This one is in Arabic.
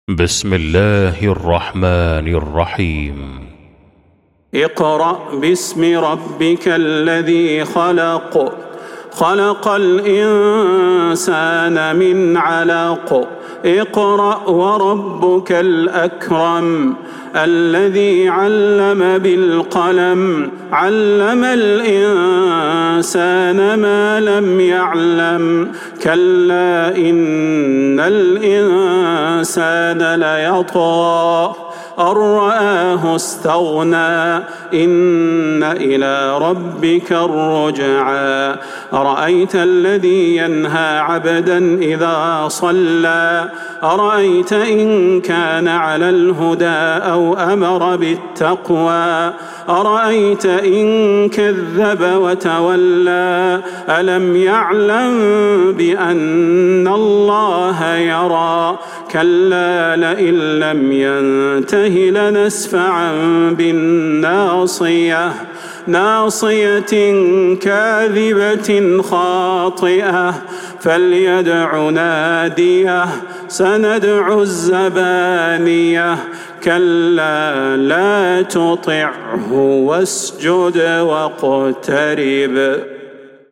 بسم الله الرحمن الرحيم. اقرأ باسم ربك الذي خلق. خلق الإنسان من علق. اقرأ وربك الأكرم الذي علم بالقلم علم الإنسان ما لم يعلم. كلا إن الإنسان ليطغى أن رآه استغنى إن إلى ربك الرجعى. أرأيت الذي ينهى عبدا إذا صلى أرأيت إن كان على الهدى أو أمر بالتقوى أرأيت إن كذب وتولى ألم يعلم بأن الله يرى. كلا لئن لم ينته لنسفعا بالناصية ناصية كاذبة خاطئة فليدع ناديه سندع الزبانية. كلا لا تطعه واسجد واقترب.